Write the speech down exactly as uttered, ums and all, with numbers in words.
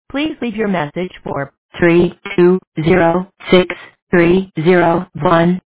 Please leave your message for three two zero six three zero one.